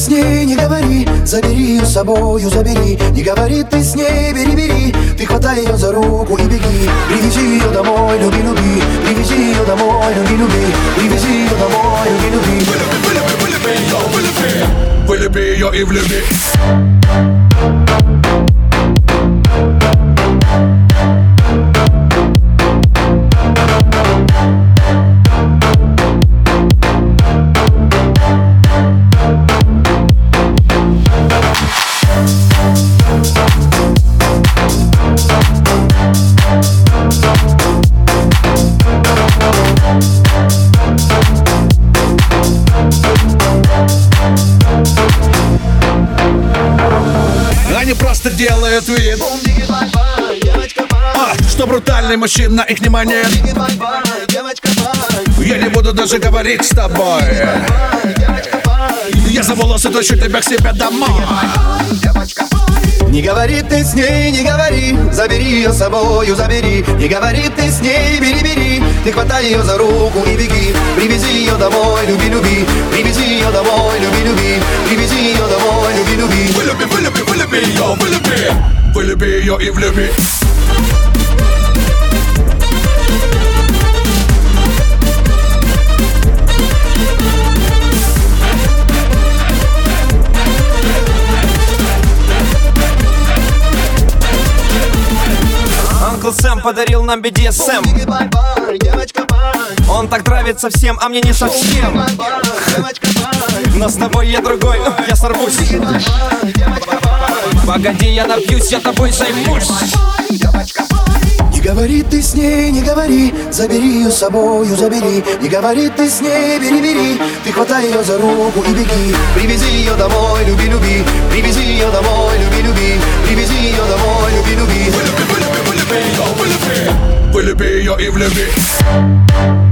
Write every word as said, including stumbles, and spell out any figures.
с ней, не говори, забери ее с собою, забери. Не говори ты с ней, бери, бери. Ты хватай ее за руку и беги. Привези ее домой, люби, люби. Привези ее домой, люби, люби. Привези ее домой, люби, люби. Вылюби, вылюби ее, вылюби. Вылюби ее и влюби. Они просто делают вид, а, что брутальный мужчина их не манит. Я не буду даже говорить с тобой. Я за волосы тащу тебя к себе домой. Не говори ты с ней, не говори, забери ее с собою, забери. Не говори ты с ней, бери, бери. Ты хватай ее за руку и беги. Привези ее домой, люби, люби. Привези ее домой, люби, люби. Привези ее домой, люби, люби. Вылюби, вылюби, вылюби ее, вылюби. Вылюби ее и влюби. Uncle Сэм подарил нам би ди эс эм. Он так нравится всем, а мне не совсем. Но с тобой я другой, я сорвусь. Погоди, я напьюсь, я тобой займусь. Не говори ты с ней, не говори, забери ее с собою, забери. Не говори ты с ней, бери, бери. Ты хватай ее за руку и беги. Привези ее домой, люби, люби. Привези ее домой, люби, люби. Привези ее домой, люби, люби. Вылюби, вылюби, вылюби ее, вылюби. Вылюби ее и влюби.